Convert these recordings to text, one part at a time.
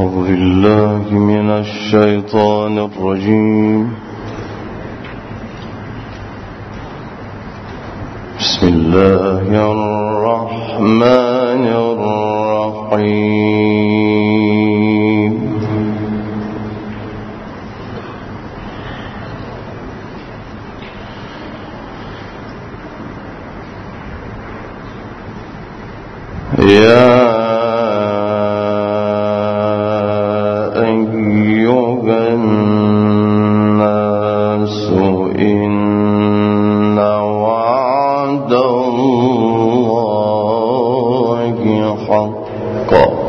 أعوذ بالله من الشيطان الرجيم. بسم الله الرحمن الرحيم. يا أيها الناس إن وعد الله حق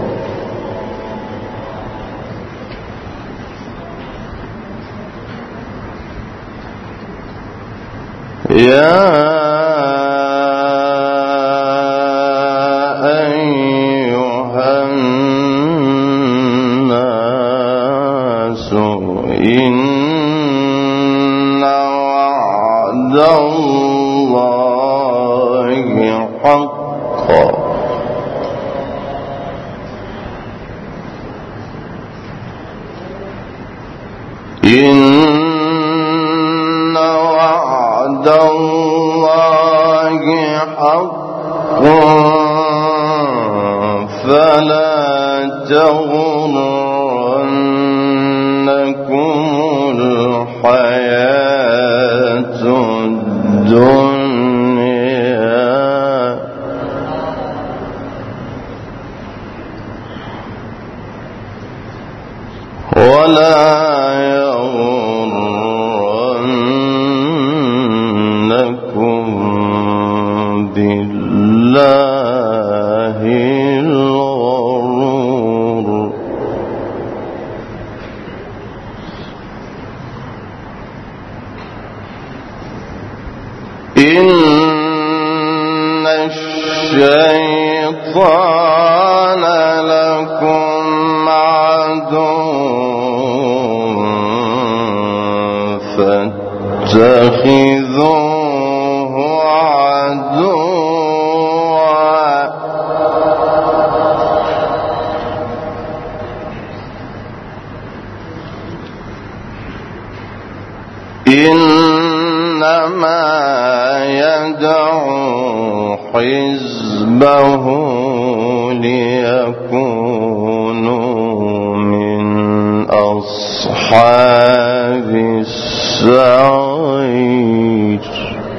إن وعد الله حق فلا تغرنكم الحياة الدنيا ولا يغرنكم بالله الغرور. إن الشيطان لكم عدو فاتخذوه عدوا إنما يدعو حزبه ليكونوا من أصحاب السعير.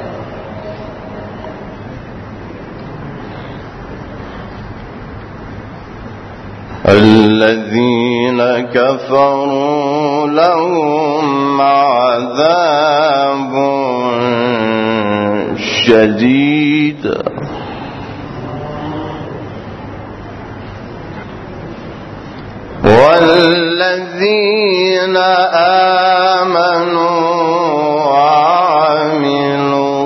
الذين كفروا لهم عذاب شديد والذين آمنوا وعملوا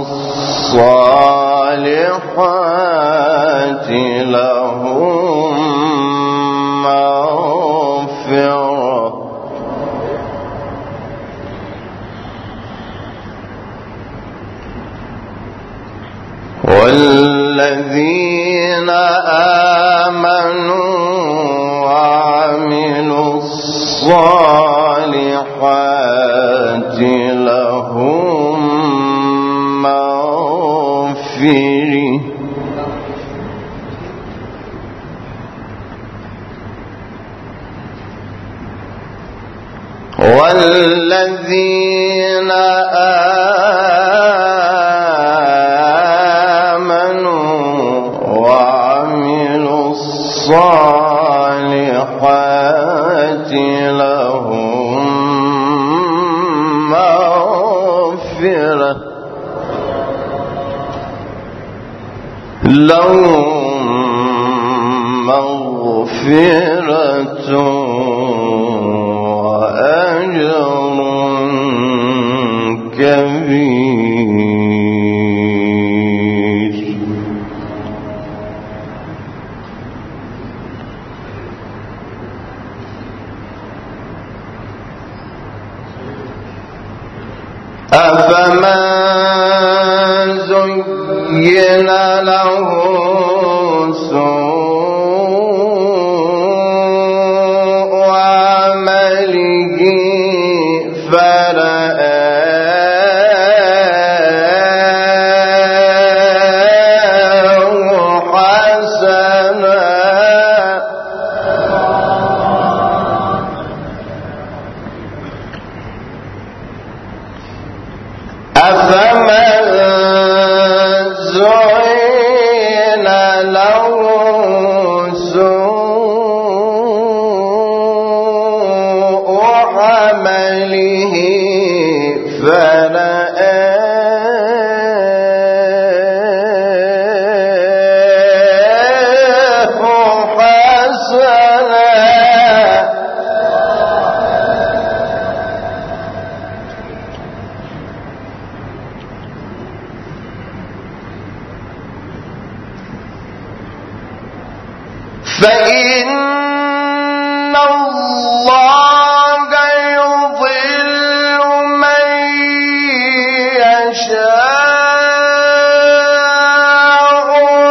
الصالحات لهم مغفرة والذين آمنوا وعملوا الصالحات لهم مغفرة والذين آمنوا وعملوا الصالحات لهم مغفرة وأجر كبير. أفمن زين له سوء الله يضل من يشاء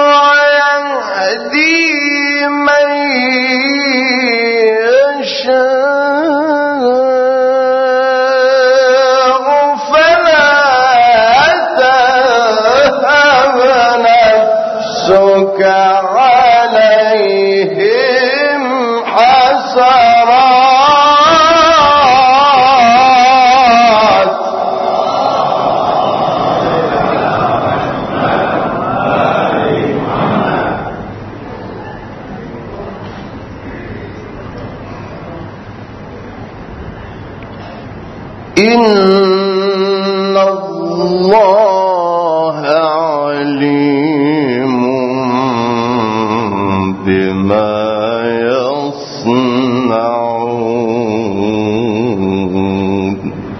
ويهدي من يشاء فلا تذهب نفسك عليهم حسرات إن الله عليم بما يصنعون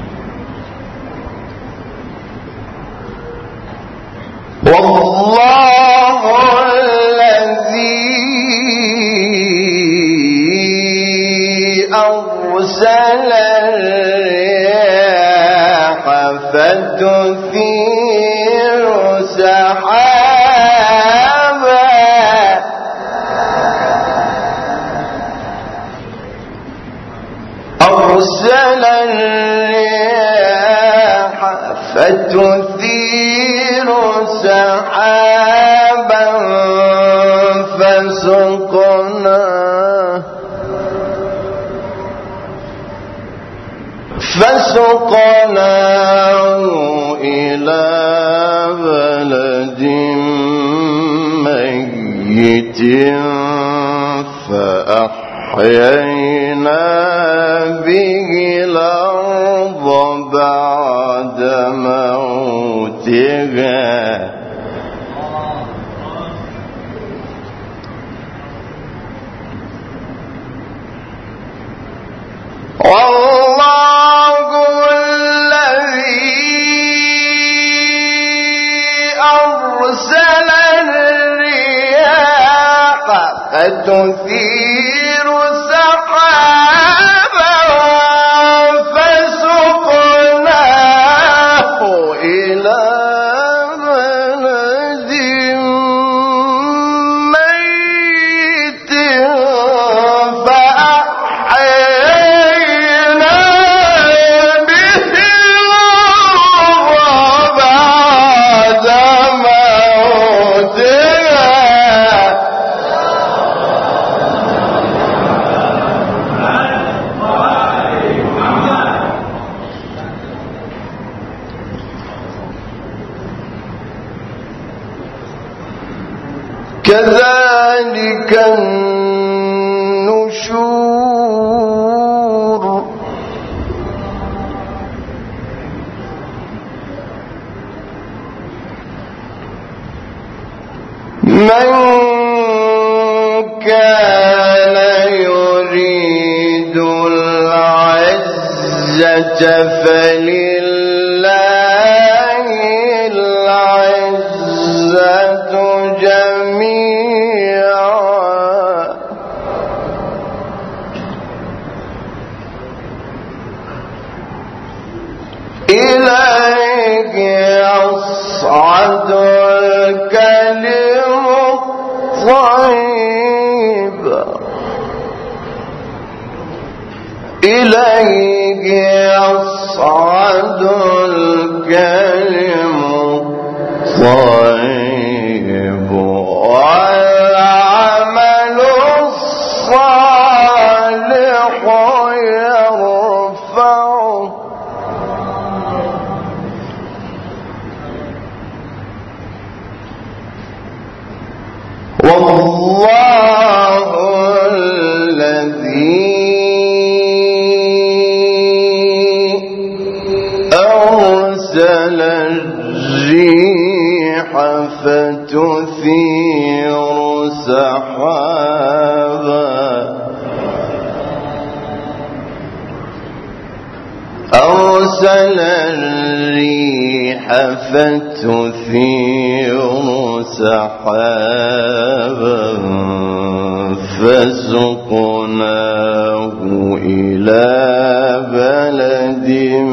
والله الذي أرسل الرياح فتثير سحابا أرسل الرياح فتثير سحابا فسقناه إلى بلد ميت فأحيينا به الأرض بعد موتها والله الذي أرسل الرياح فتثير سحابا فسقناه إلى بلد ميت فأحيينا به الأرض بعد موتها كذلك النشور من كان يريد العزة فلله العزة جميعا إليك يصعد الكلم الطيب إليك يصعد الكلم الطيب والعمل الصالح يرفعه والله الذي أرسل الريح فتثير سحابا أرسل الريح فتثير سحابا فسقناه إلى بلد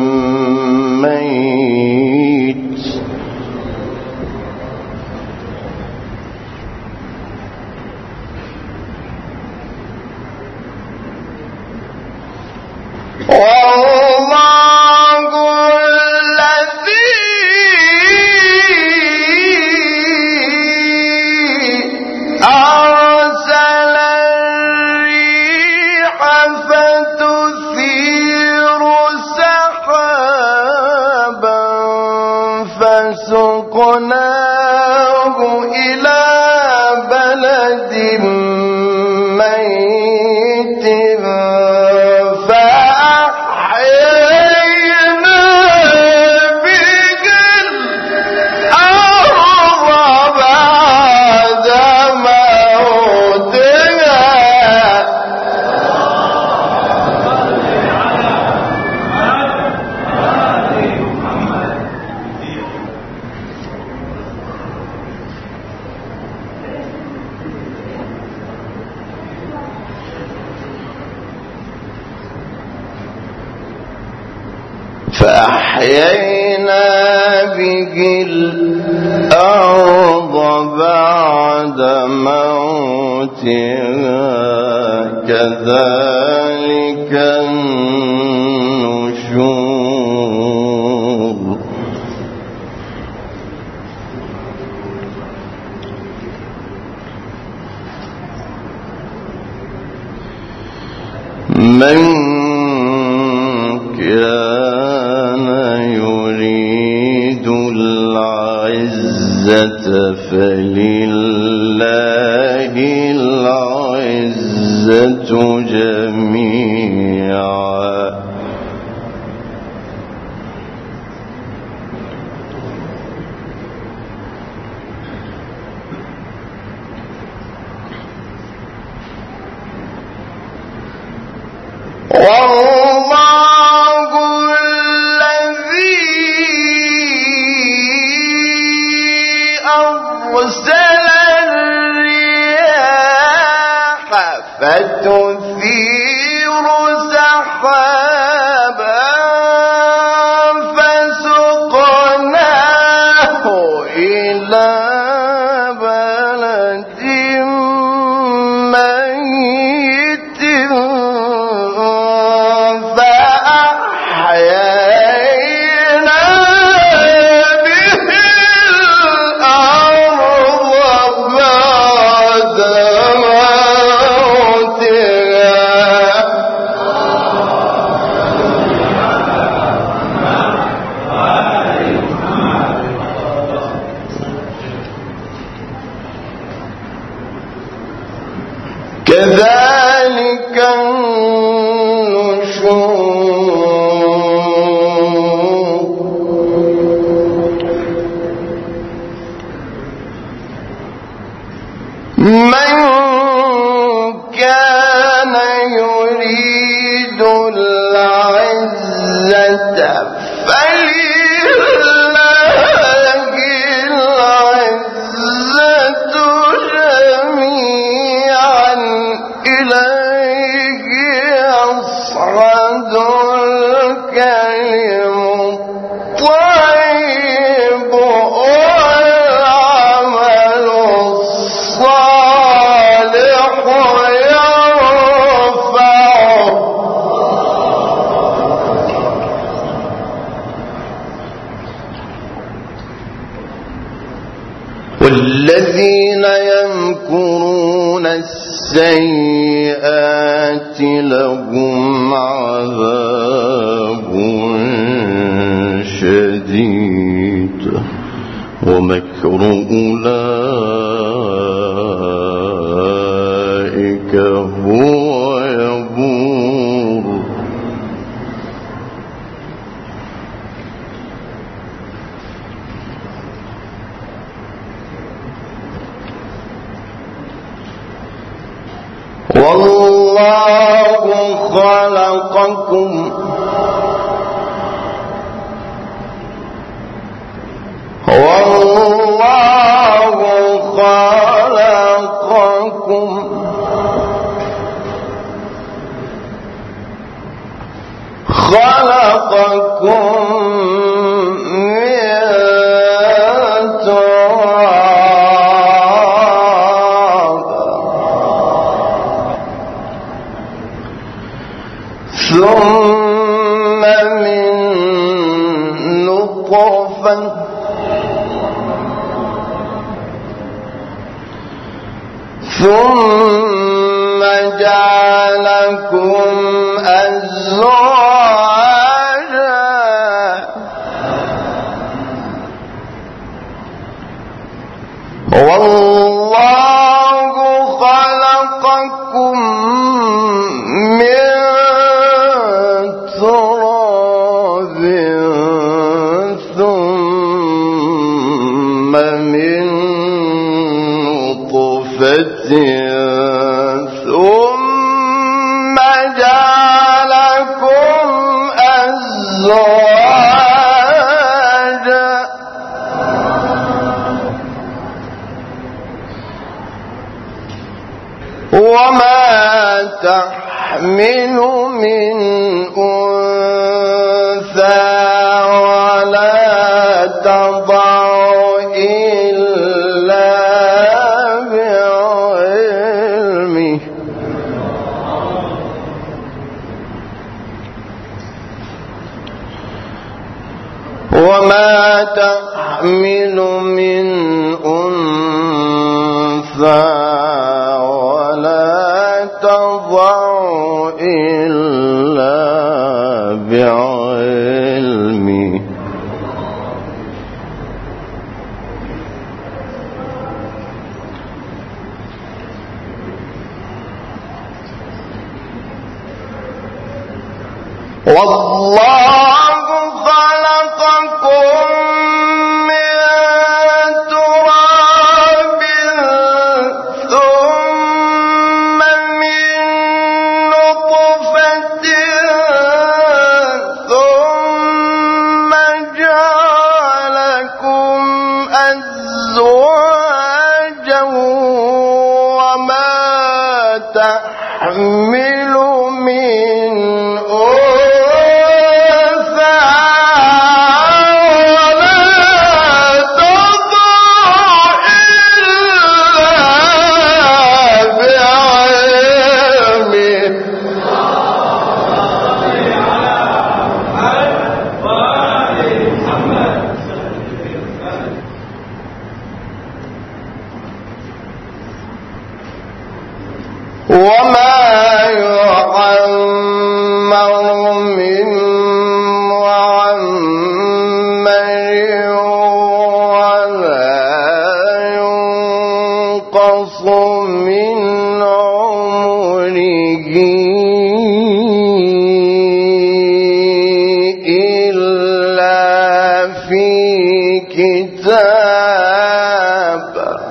ميت والله الذي أرسل الريح فتثير سحابا فسقناه إلى بلد ميت فأحيينا به الأرض بعد موتها فأحيينا به الأرض بعد موتها كذلك النشور من كان يريد العزة فلله العزة جميعا والله الذي أرسل الرياح فتثير سحابا فسقناه إلى بلد ميت فأحيينا به الأرض بعد موتها كذلك من كان يريد العزة فلله العزة جميعا إليه يصعد الكلم الطيب والعمل الصالح يرفعه والذين يمكرون السيئات لهم عذاب شديد ومكر أولئك هو يبور والله خلقكم خلقكم ثم من نطفة ثم جعلكم أزواجا والله خلقكم من تراب ثم من نطفة ثم جعلكم أزواجا وما تحمل من أنثى ولا تضع إلا بعلمه وما تحمل من أنثى ولا تضع إلا بعلمه والله خلقكم من تراب ثم من نطفة ثم جعلكم أزواجا وما تحمل من وما يعمر من معمر ولا ينقص من عمره إلا في كتاب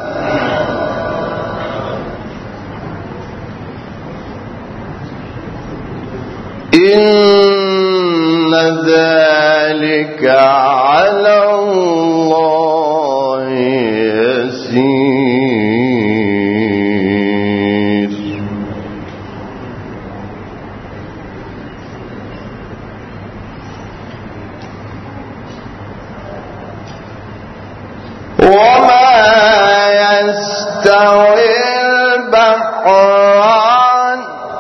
إن ذلك على الله يسير وما يستوي البحران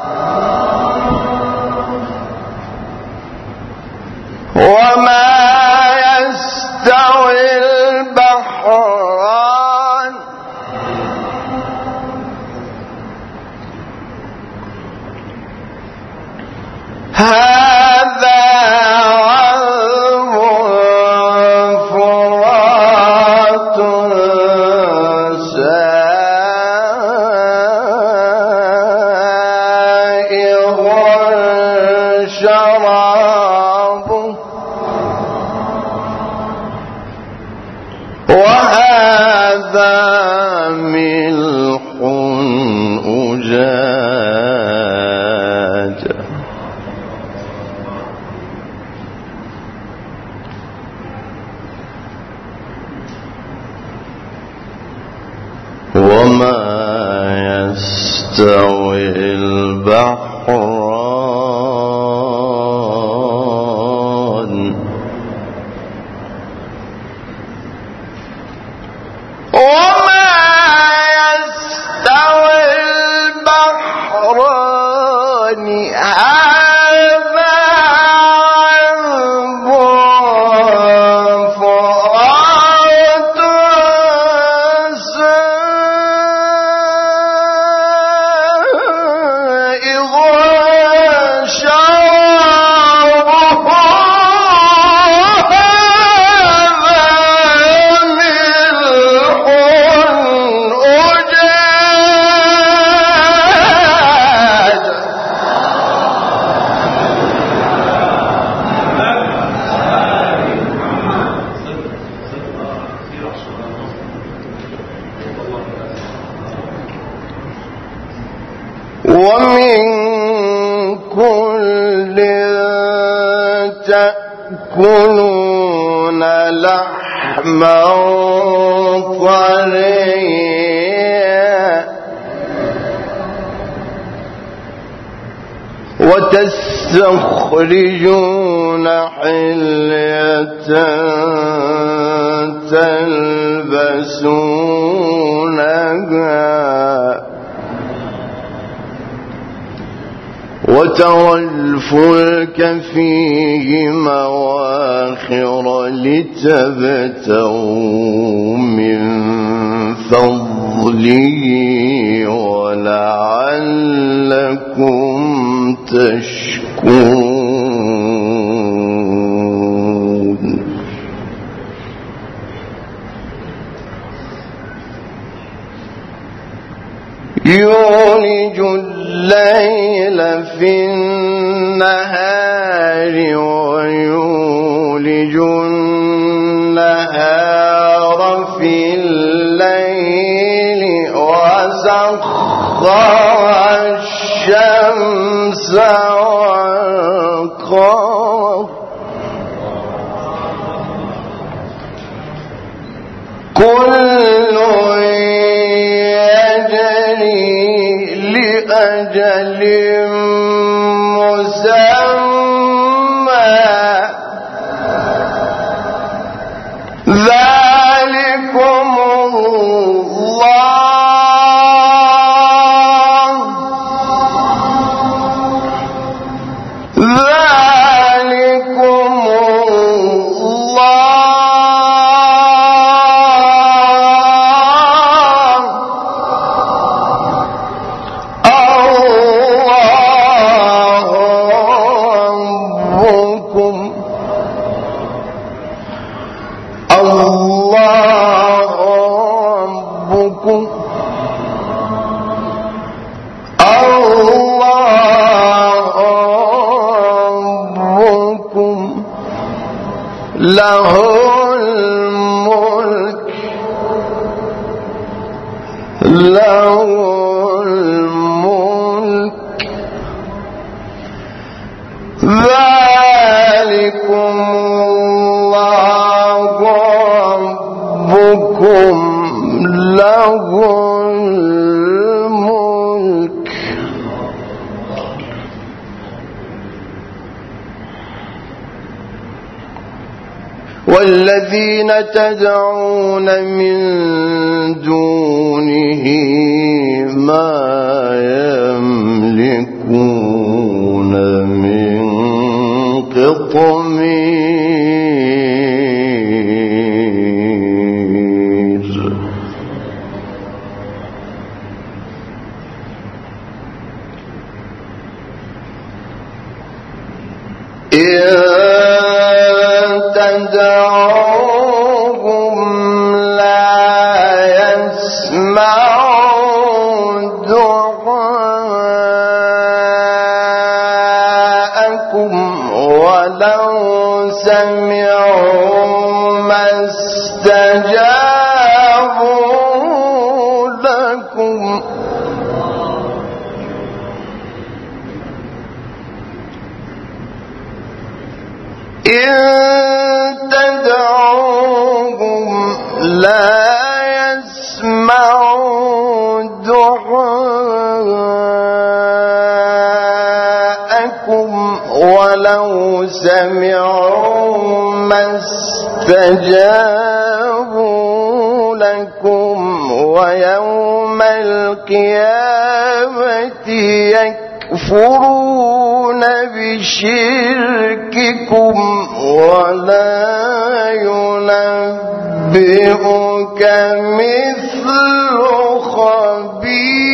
وما يستوي البحران هذا عذب فرات سائغ شرابه وهذا ملح أجاج وما يستوي البحران ومن كل تأكلون لحما طريا وتستخرجون حلية تلبسونها وترى الفلك فيه مواخر لتبتغوا من فضله ولعلكم تشكرون. يولج الليل في النهار ويولج النهار في الليل وسخر الشمس والقمر كل لأجل مسمى ذلكم له الملك ذلكم الله ربكم له الملك والذين تدعون من دونه ما يملكون من قطمير تدعوهم لا يسمعوا دعاءكم ولو سمعوا ما استجابوا لكم إن تدعوهم لا يسمعوا دعاءكم ولو سمعوا ما استجابوا لكم ويوم القيامة يكفرون بشرككم ولا ينبئك مثل خبير.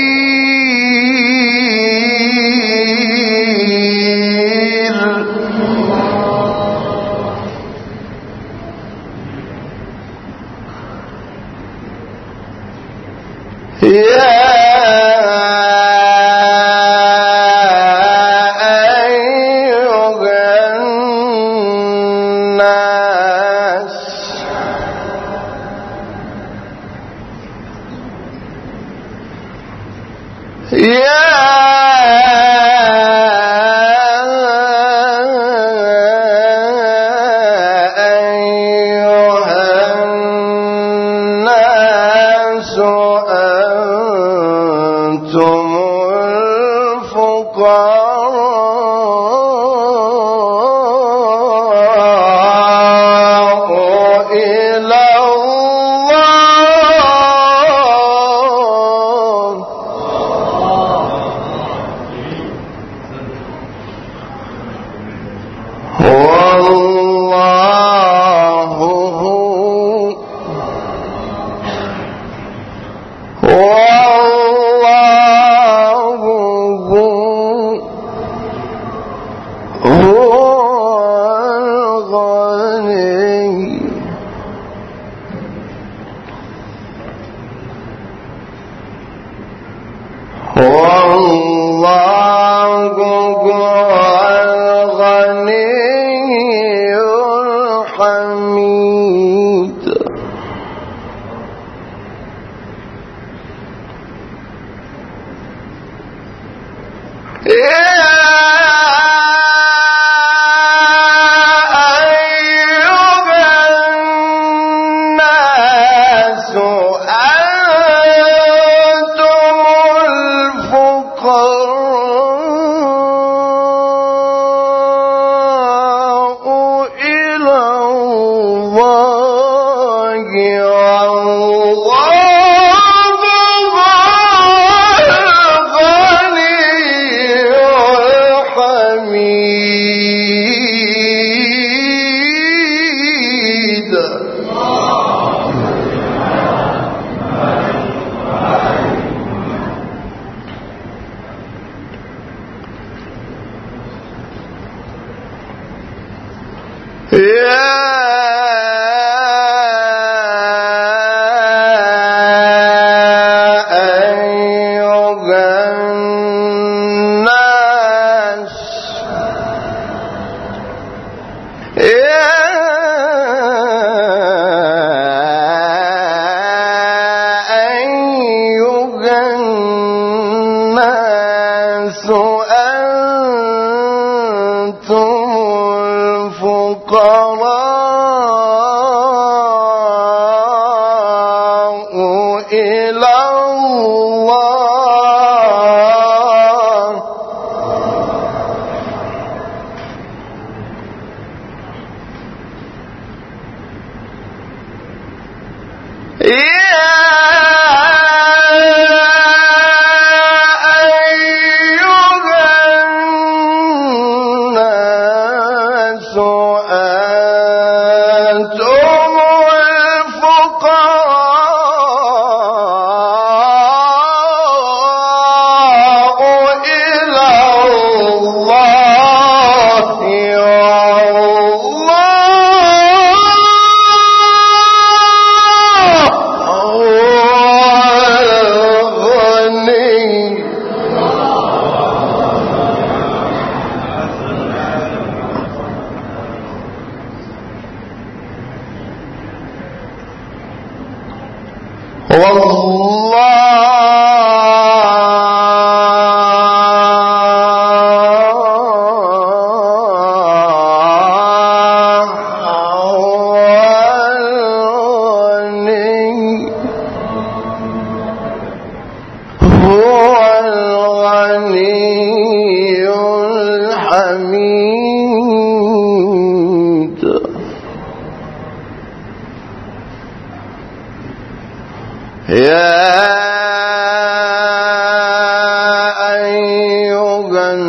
يا أيها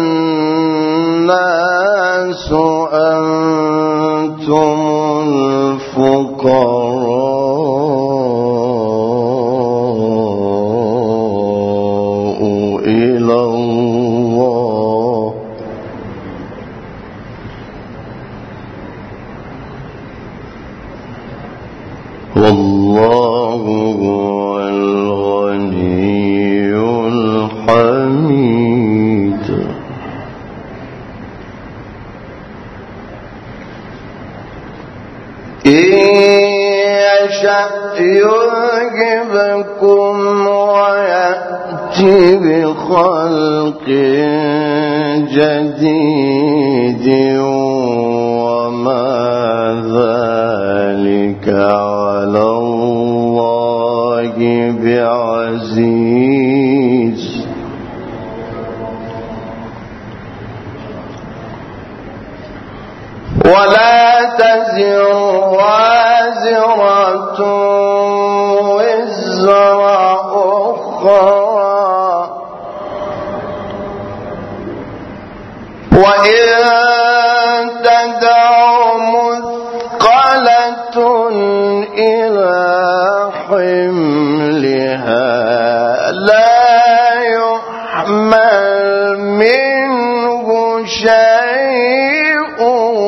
الناس أنتم الفقراء إلى الله والله هو الغني الحميد. إن يشأ يذهبكم ويأتي بخلق جديد وما ذلك على الله بعزيز. ولا تزر وازرة وزر أخرى وإن تدع مثقلة إلى حملها لا يحمل منه شيء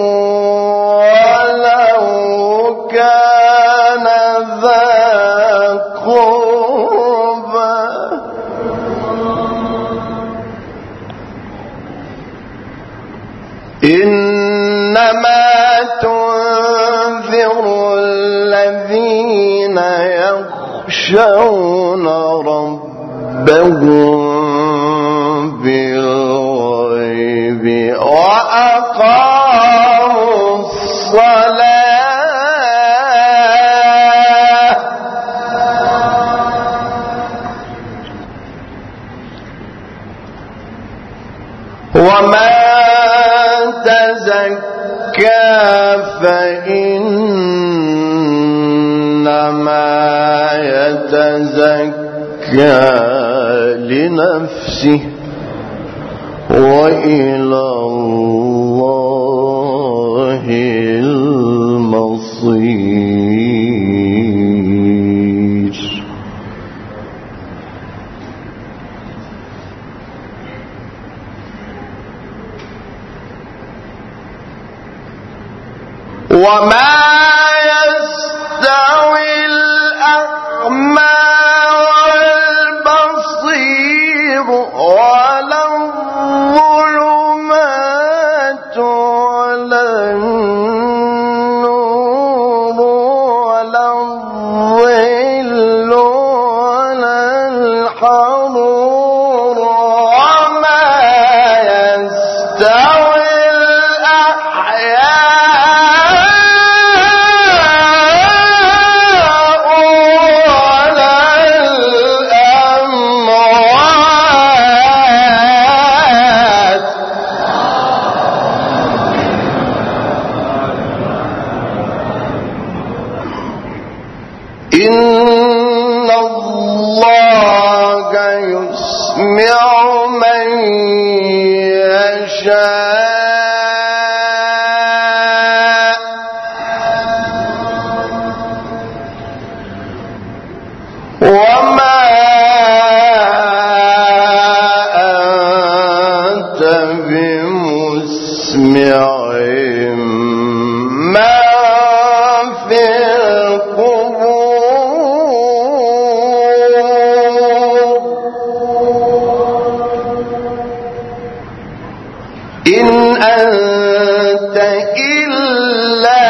ولو كان ذا قربى إنما تنذر الذين يخشون ربهم بالغيب وأقاموا الصلاة ومن تزكى فإنما يتزكى لنفسه وإلى الله المصير. وما يستوي الأعمى والبصير ولا الظلمات ولا النور ولا الظل ولا الحرور وما يستوي إن الله يسمع من يشاء وما أنت بمسمع من في إن أنت إلا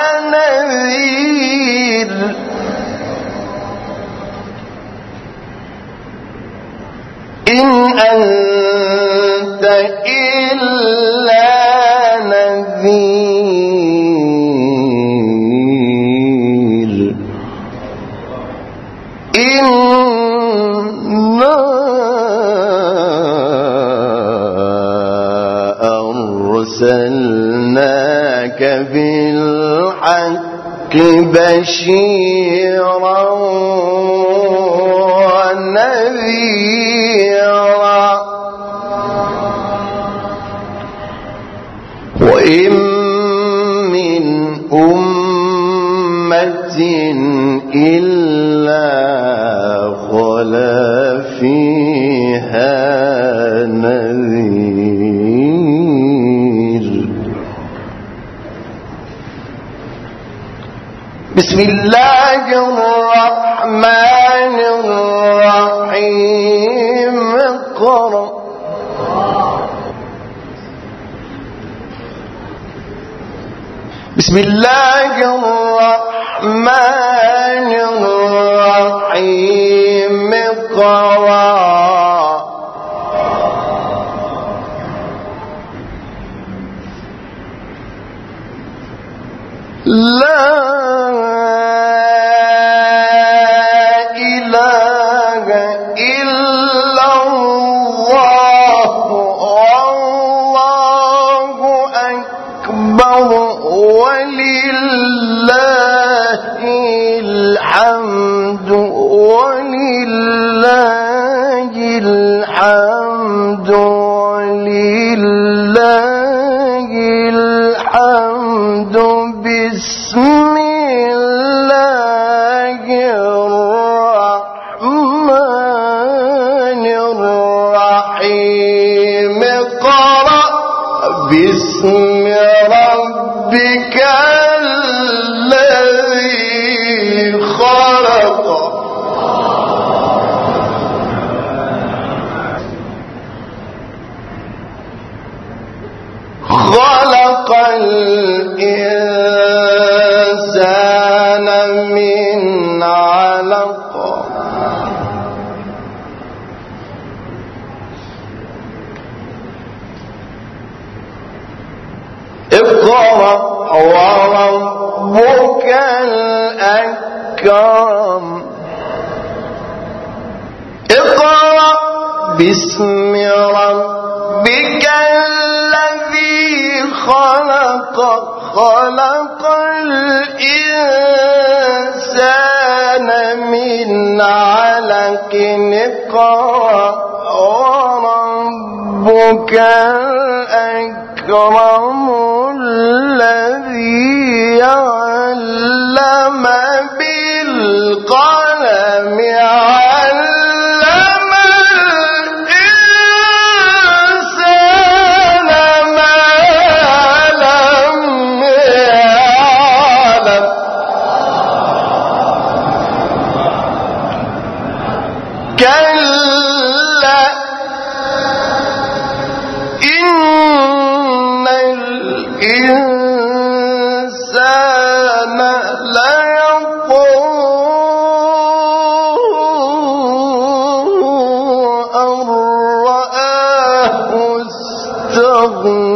نذير إن أنت إلا نذير إنا أرسلناك بالحق بشيرا ونذيرا وإن من أمة إلا خلا فيها نذير. بسم الله الرحمن الرحيم. اقرأ. بسم الله الرحمن الرحيم. اقرأ. لا إله إلا الله والله أكبر ولله الحمد ولله الحمد ولله الحمد. بسم الله الرحمن الرحيم. اقرأ باسم ربك الذي خلق. خلق الإنسان من علق. اقرأ وربك الأكرم. اقرأ باسم ربك الذي خلق. خلق الإنسان من علق. اقرأ وربك الأكرم الذي علم بالقلم. علم الإنسان ما لم يعلم. كلا إن الإنسان ليطغى أن رآه استغنى.